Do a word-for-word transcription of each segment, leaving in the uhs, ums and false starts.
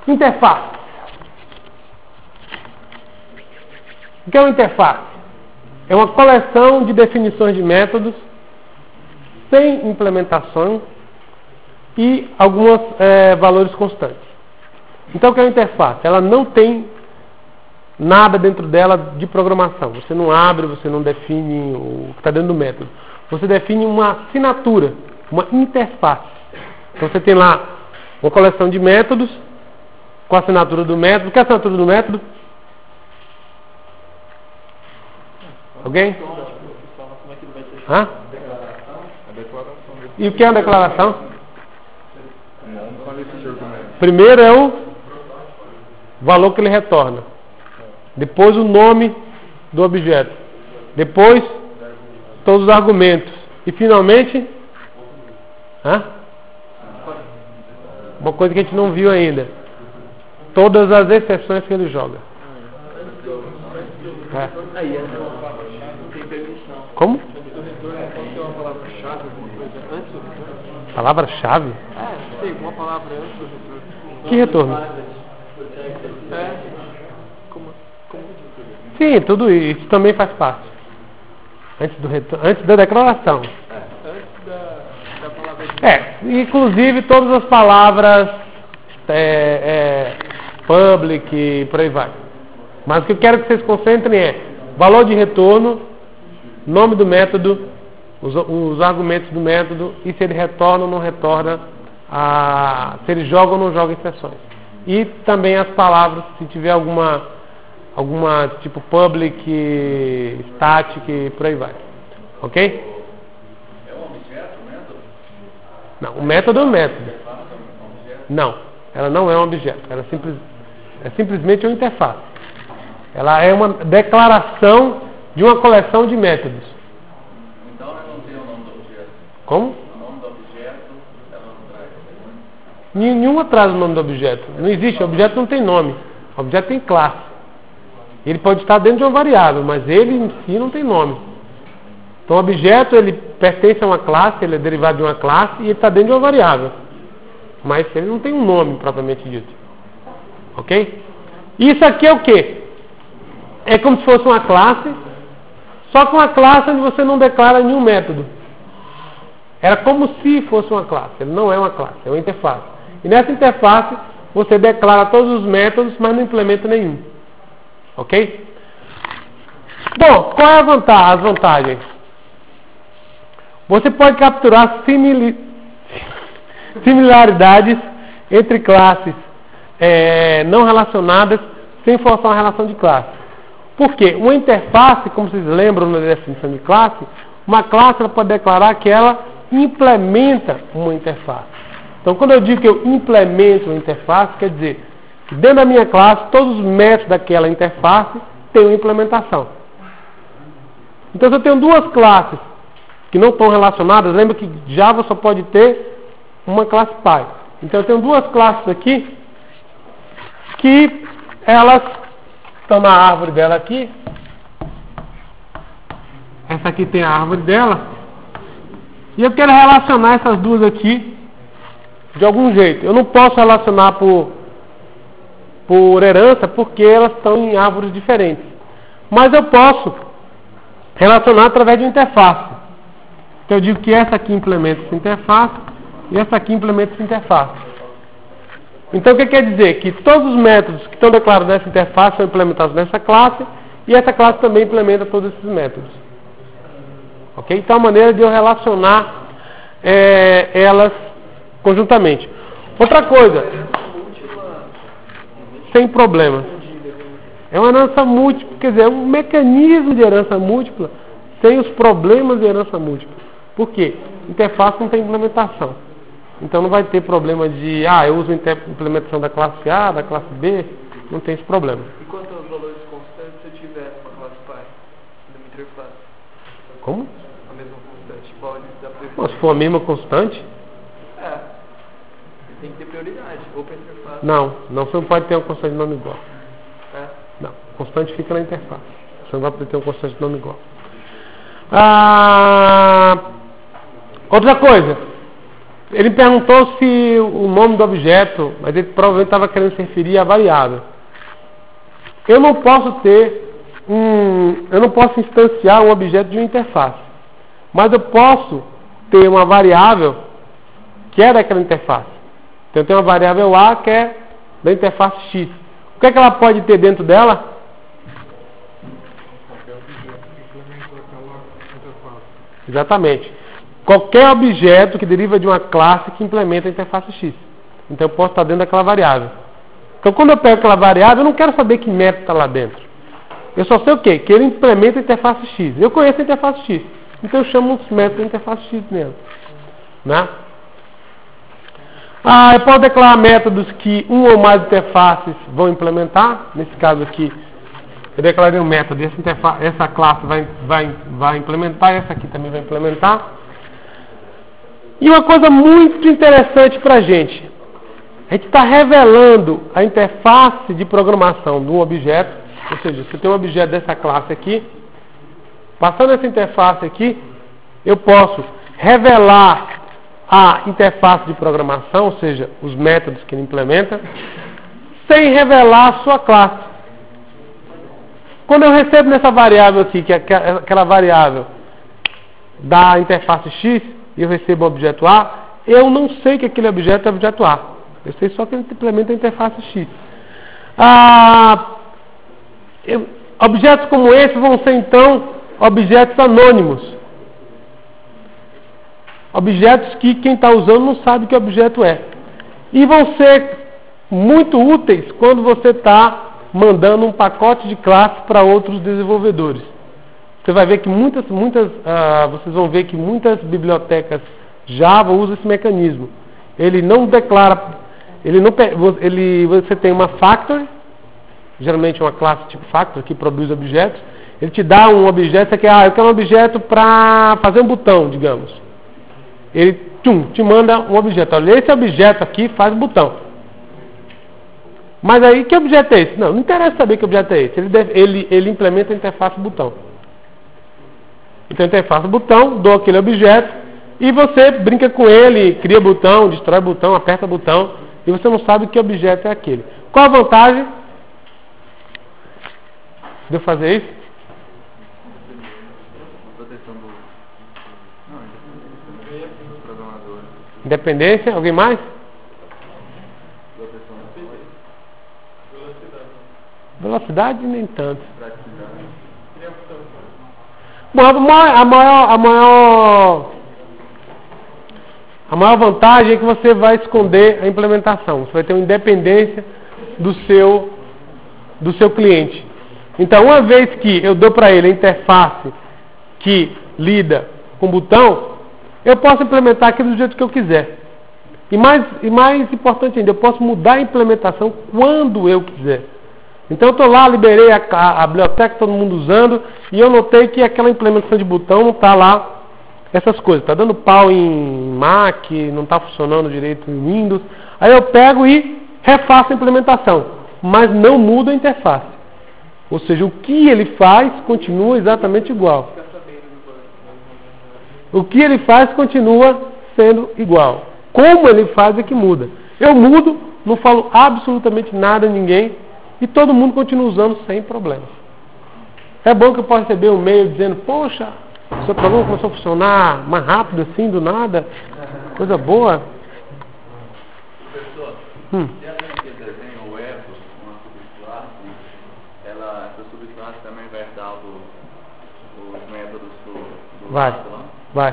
Interface. O que é uma interface? É uma coleção de definições de métodos sem implementação e alguns é, valores constantes. Então, o que é uma interface? Ela não tem nada dentro dela de programação. Você não abre, você não define o que está dentro do método. Você define uma assinatura, uma interface. Então, você tem lá uma coleção de métodos com a assinatura do método. O que é a assinatura do método? Alguém? Hã? E o que é a declaração? Primeiro é o valor que ele retorna. Depois o nome do objeto. Depois todos os argumentos. E finalmente, hã? Uma coisa que a gente não viu ainda. Todas as exceções que ele joga. É. Como? Palavra-chave? É, sei, uma palavra antes do retorno. Que retorno? É. Como, como... Sim, tudo isso também faz parte. Antes, do retorno, antes da declaração. É, antes da, da palavra. É, inclusive todas as palavras é, é, public e por aí vai. Mas o que eu quero que vocês concentrem é valor de retorno, nome do método, os, os argumentos do método e se ele retorna ou não retorna, a, se ele joga ou não joga exceções. E também as palavras, se tiver alguma, alguma tipo public, static e por aí vai. Ok? É um objeto, o método? Não, o método é um método. Não, ela não é um objeto. Ela é, simples, é simplesmente uma interface. Ela é uma declaração de uma coleção de métodos. Então ela não tem o nome do objeto. Como? O nome do objeto ela não traz. Nenhuma traz o nome do objeto. Não existe. O objeto não tem nome. O objeto tem classe. Ele pode estar dentro de uma variável, mas ele em si não tem nome. Então o objeto ele pertence a uma classe, ele é derivado de uma classe e ele está dentro de uma variável. Mas ele não tem um nome propriamente dito. Ok? Isso aqui é o quê? É como se fosse uma classe, só que uma classe onde você não declara nenhum método. Era como se fosse uma classe. Ele não é uma classe, é uma interface. E nessa interface, você declara todos os métodos, mas não implementa nenhum. Ok? Bom, qual é a vantagem, as vantagens? Você pode capturar simili... similaridades entre classes é, não relacionadas sem forçar uma relação de classe. Por quê? Uma interface, como vocês lembram na definição de classe, uma classe ela pode declarar que ela implementa uma interface. Então, quando eu digo que eu implemento uma interface, quer dizer que dentro da minha classe, todos os métodos daquela interface têm uma implementação. Então, se eu tenho duas classes que não estão relacionadas, lembra que Java só pode ter uma classe pai. Então, eu tenho duas classes aqui que elas estão na árvore dela aqui. Essa aqui tem a árvore dela. E eu quero relacionar essas duas aqui de algum jeito. Eu não posso relacionar por, por herança porque elas estão em árvores diferentes. Mas eu posso relacionar através de uma interface. Então eu digo que essa aqui implementa essa interface e essa aqui implementa essa interface. Então o que quer dizer? Que todos os métodos que estão declarados nessa interface são implementados nessa classe e essa classe também implementa todos esses métodos. Ok? Então a maneira de eu relacionar é, elas conjuntamente. Outra coisa, sem problema. É uma herança múltipla, quer dizer, é um mecanismo de herança múltipla sem os problemas de herança múltipla. Por quê? Interface não tem implementação. Então não vai ter problema de, ah, eu uso a implementação da classe A, da classe B, não tem esse problema. E quanto aos valores constantes se eu tiver uma classe pai, numa interface? Como? A mesma constante, pode dar prioridade? Bom, se for a mesma constante? É. Tem que ter prioridade, ou para interface. Não, não, você não pode ter uma constante de nome igual. É? Não, constante fica na interface. Você não vai poder ter uma constante de nome igual. Ah, outra coisa. Ele perguntou se o nome do objeto, mas ele provavelmente estava querendo se referir à variável. Eu não posso ter um, eu não posso instanciar um objeto de uma interface, mas eu posso ter uma variável que é daquela interface. Então eu tenho uma variável A que é da interface X. O que é que ela pode ter dentro dela? Exatamente. Qualquer objeto que deriva de uma classe que implementa a interface X. Então eu posso estar dentro daquela variável. Então quando eu pego aquela variável, eu não quero saber que método está lá dentro. Eu só sei o quê? Que ele implementa a interface X. Eu conheço a interface X. Então eu chamo os métodos da interface X nele. Né? Ah, eu posso declarar métodos que um ou mais interfaces vão implementar. Nesse caso aqui, eu declarei um método, essa, interface, essa classe vai, vai, vai implementar, essa aqui também vai implementar. E uma coisa muito interessante para a gente, a gente está revelando a interface de programação de um objeto, ou seja, se eu tenho um objeto dessa classe aqui, passando essa interface aqui, eu posso revelar a interface de programação, ou seja, os métodos que ele implementa, sem revelar a sua classe. Quando eu recebo nessa variável aqui, que é aquela variável da interface X, e eu recebo o objeto A, eu não sei que aquele objeto é objeto A. Eu sei só que ele implementa a interface X. Ah, eu, objetos como esse vão ser, então, objetos anônimos. Objetos que quem está usando não sabe que objeto é. E vão ser muito úteis quando você está mandando um pacote de classe para outros desenvolvedores. Você vai ver que muitas, muitas, uh, vocês vão ver que muitas bibliotecas Java usam esse mecanismo. Ele não declara, ele não, ele, você tem uma factory, geralmente uma classe tipo factory que produz objetos. Ele te dá um objeto, você quer, ah, eu quero um objeto para fazer um botão, digamos. Ele tchum, te manda um objeto. Olha, esse objeto aqui faz botão. Mas aí, que objeto é esse? Não, não interessa saber que objeto é esse. Ele, deve, ele, ele implementa a interface botão. Então, a interface botão, dou aquele objeto, e você brinca com ele, cria botão, destrói botão, aperta botão, e você não sabe que objeto é aquele. Qual a vantagem de eu fazer isso? Independência, alguém mais? Velocidade, nem tanto. Bom, a maior, a maior, a maior, a maior vantagem é que você vai esconder a implementação. Você vai ter uma independência do seu, do seu cliente. Então, uma vez que eu dou para ele a interface que lida com o botão, eu posso implementar aquilo do jeito que eu quiser. E mais, e mais importante ainda, eu posso mudar a implementação quando eu quiser. Então eu estou lá, liberei a, a, a biblioteca, todo mundo usando, e eu notei que aquela implementação de botão não está lá, essas coisas. Está dando pau em Mac, não está funcionando direito em Windows. Aí eu pego e refaço a implementação, mas não mudo a interface. Ou seja, o que ele faz continua exatamente igual. O que ele faz continua sendo igual. Como ele faz é que muda. Eu mudo, não falo absolutamente nada a ninguém, e todo mundo continua usando sem problema. É bom que eu possa receber um e-mail dizendo, poxa, seu programa começou a funcionar mais rápido assim, do nada. Coisa boa. Professor, hum. se ela tem aquele desenho, o ethos, uma subclasse, ela, essa subclasse também vai herdar do, os métodos do, do vai, lado lá? Vai.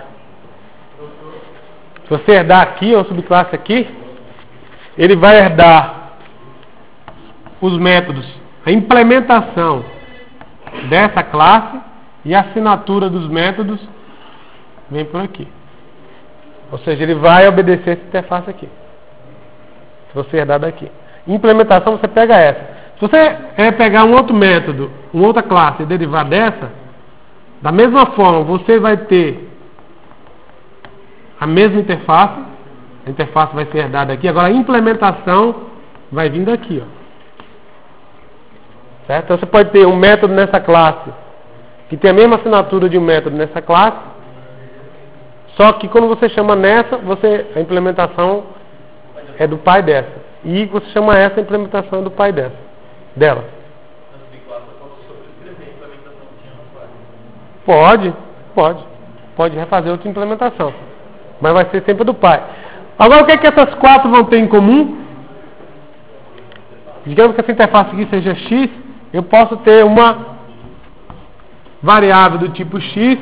Se você herdar aqui, uma subclasse aqui, ele vai herdar os métodos, a implementação dessa classe e a assinatura dos métodos vem por aqui. Ou seja, ele vai obedecer essa interface aqui. Se você herdar daqui. Implementação, você pega essa. Se você é pegar um outro método, uma outra classe e derivar dessa, da mesma forma, você vai ter a mesma interface. A interface vai ser herdada aqui. Agora, a implementação vai vir daqui, ó. Certo? Então você pode ter um método nessa classe que tem a mesma assinatura de um método nessa classe, Só que quando você chama nessa, você, a implementação é do pai dessa. E você chama essa, a implementação é do pai dessa. Dela. Pode, pode. Pode refazer outra implementação. Mas vai ser sempre do pai. Agora o que é que essas quatro vão ter em comum? Digamos que essa interface aqui seja x, eu posso ter uma variável do tipo x,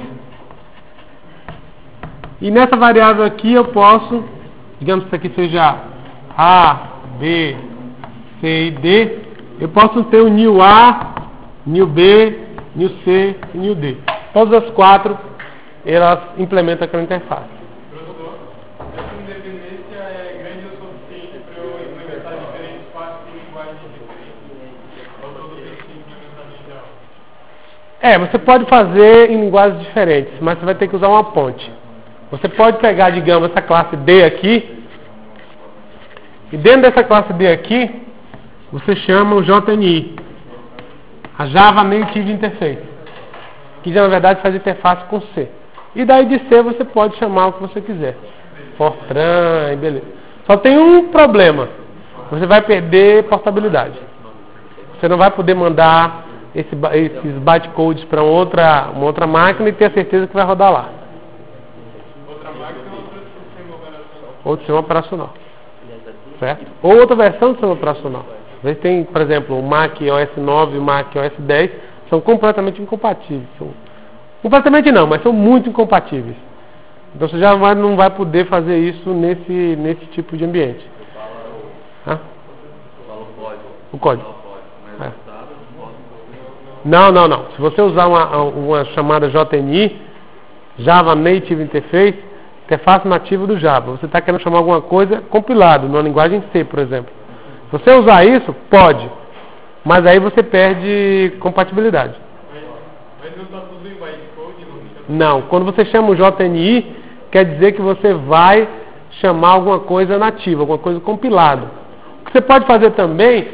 e nessa variável aqui eu posso, digamos que isso aqui seja A, B, C e D, eu posso ter o new A, new B, new C e new D. Todas as quatro, elas implementam aquela interface. Essa independência é grande o suficiente para eu implementar diferentes partes de linguagem diferentes? Ou todo tem que implementar em geral? É, você pode fazer em linguagens diferentes, mas você vai ter que usar uma ponte. Você pode pegar, digamos, essa classe D aqui, e dentro dessa classe D aqui, você chama o J N I, a Java Native Interface, que na verdade faz interface com C. E daí de C você pode chamar o que você quiser. Fortran, e beleza. Só tem um problema. Você vai perder portabilidade. Você não vai poder mandar esse, esses bytecodes para outra, uma outra máquina e ter a certeza que vai rodar lá. Outra máquina ou outro sistema operacional? Outro sistema operacional. Certo? Ou outra versão do sistema operacional. Às vezes tem, por exemplo, o Mac O S nove e o Mac O S dez são completamente incompatíveis. São, completamente não, mas são muito incompatíveis. Então você já vai, não vai poder fazer isso nesse, nesse tipo de ambiente. Hã? O código. É. Não, não, não. Se você usar uma, uma chamada J N I, Java Native Interface, interface nativa do Java, você está querendo chamar alguma coisa compilado, numa linguagem C, por exemplo. Se você usar isso, pode. Mas aí você perde compatibilidade. Mas não está tudo em bytecode? Não. Quando você chama o J N I, quer dizer que você vai chamar alguma coisa nativa, alguma coisa compilada. O que você pode fazer também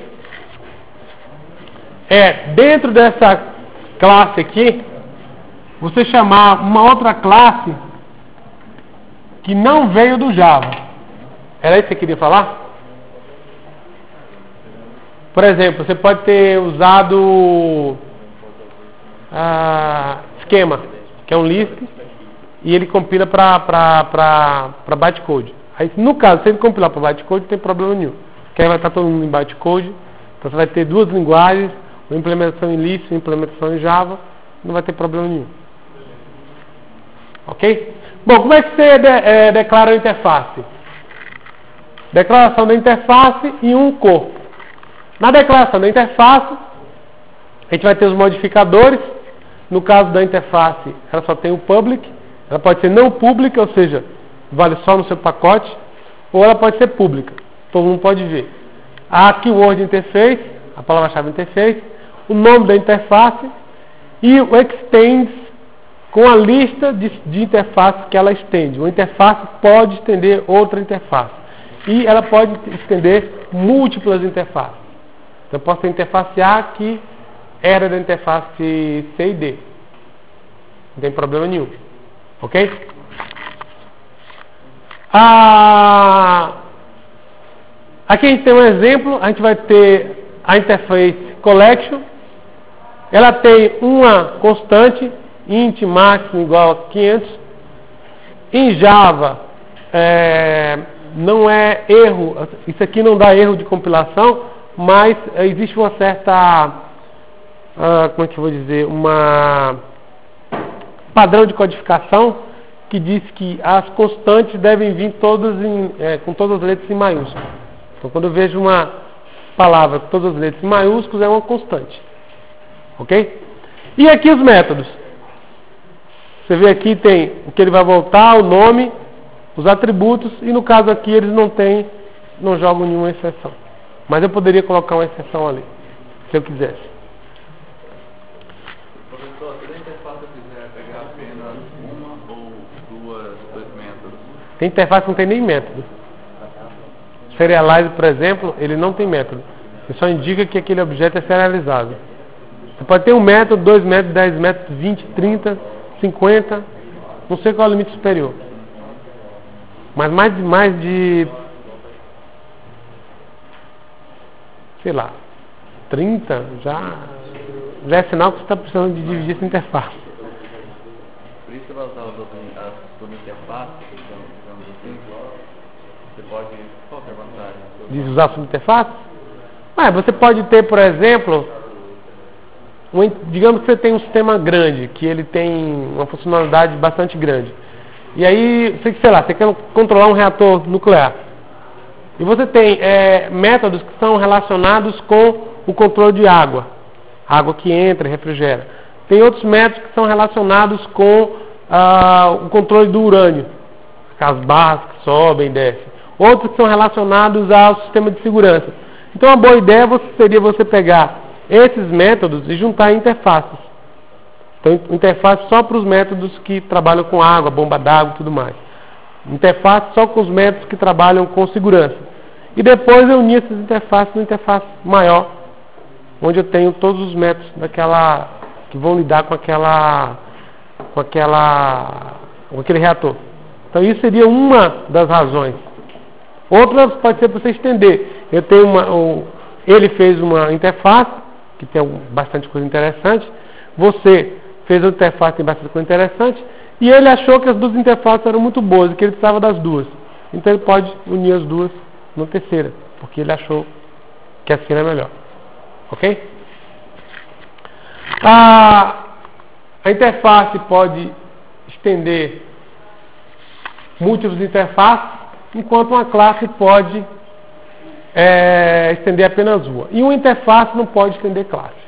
é, dentro dessa classe aqui, você chamar uma outra classe que não veio do Java. Era isso que você queria falar? Por exemplo, você pode ter usado ah, esquema, que é um Lisp, e ele compila para bytecode. Aí, no caso, se ele compilar para bytecode, não tem problema nenhum. Porque aí vai estar todo mundo em bytecode, então você vai ter duas linguagens, uma implementação em Lisp e uma implementação em Java, não vai ter problema nenhum. Ok? Bom, como é que você de, é, declara a interface? Declaração da interface e um corpo. Na declaração da interface, a gente vai ter os modificadores. No caso da interface, ela só tem o public. Ela pode ser não pública, ou seja, vale só no seu pacote. Ou ela pode ser pública, todo mundo pode ver. A keyword interface, a palavra-chave interface, o nome da interface e o extends com a lista de, de interfaces que ela estende. Uma interface pode estender outra interface. E ela pode estender múltiplas interfaces. Então, eu posso ter interface A que era da interface C e D. Não tem problema nenhum. Ok? Ah, aqui a gente tem um exemplo. A gente vai ter a interface collection. Ela tem uma constante, int máximo igual a quinhentos. Em Java, é, não é erro. Isso aqui não dá erro de compilação, mas existe uma certa, uh, como é que eu vou dizer, uma padrão de codificação que diz que as constantes devem vir todas em, é, com todas as letras em maiúsculo. Então, quando eu vejo uma palavra com todas as letras em maiúsculos, é uma constante. Ok? E aqui os métodos. Você vê aqui tem o que ele vai voltar, o nome, os atributos, e no caso aqui eles não tem, não jogam nenhuma exceção. Mas eu poderia colocar uma exceção ali, se eu quisesse. Professor, se a interface quiser pegar apenas uma ou duas, dois métodos? Tem interface que não tem nem método. Serialize, por exemplo, ele não tem método. Ele só indica que aquele objeto é serializado. Você pode ter um método, dois métodos, dez métodos, vinte, trinta, cinquenta, não sei qual é o limite superior. Mas mais de, mais de sei lá, trinta, já, já é sinal que você está precisando de dividir essa interface. Por isso ela usava as subinterfaces, digamos assim. Você pode... Qual que é a vantagem? De usar subinterface? Ah, você pode ter, por exemplo, um, digamos que você tem um sistema grande, que ele tem uma funcionalidade bastante grande. E aí, você, sei lá, você quer controlar um reator nuclear. E você tem é, métodos que são relacionados com o controle de água. Água que entra e refrigera. Tem outros métodos que são relacionados com ah, o controle do urânio. As barras que sobem e descem. Outros que são relacionados ao sistema de segurança. Então, uma boa ideia seria você pegar esses métodos e juntar interfaces. Então, interface só para os métodos que trabalham com água, bomba d'água e tudo mais. Interface só com os métodos que trabalham com segurança. E depois eu unir essas interfaces numa interface maior, onde eu tenho todos os métodos daquela, que vão lidar com aquela, com aquela, com aquele reator. Então isso seria uma das razões. Outra pode ser para você estender. Eu tenho uma, um, ele fez uma interface que tem bastante coisa interessante. Você fez uma interface que tem bastante coisa interessante. E ele achou que as duas interfaces eram muito boas e que ele precisava das duas. Então ele pode unir as duas numa terceira, porque ele achou que assim era melhor. Ok? A, a interface pode estender múltiplas interfaces, enquanto uma classe pode é, estender apenas uma. E uma interface não pode estender classe.